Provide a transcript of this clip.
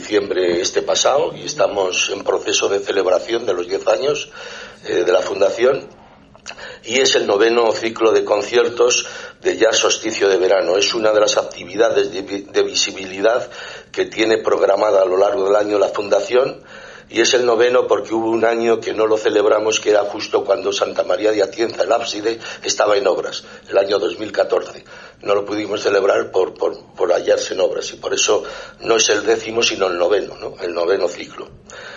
diciembre pasado y estamos en proceso de celebración de los 10 años de la Fundación. Y es el 9º ciclo de conciertos de Jazz Solsticio de Verano. Es una de las actividades de visibilidad que tiene programada a lo largo del año la Fundación, y es el 9º porque hubo un año que no lo celebramos, que era justo cuando Santa María de Atienza, el ábside, estaba en obras, el año 2014. No lo pudimos celebrar por hallarse en obras, y por eso no es el 10º sino el 9º, ¿no? El 9º ciclo.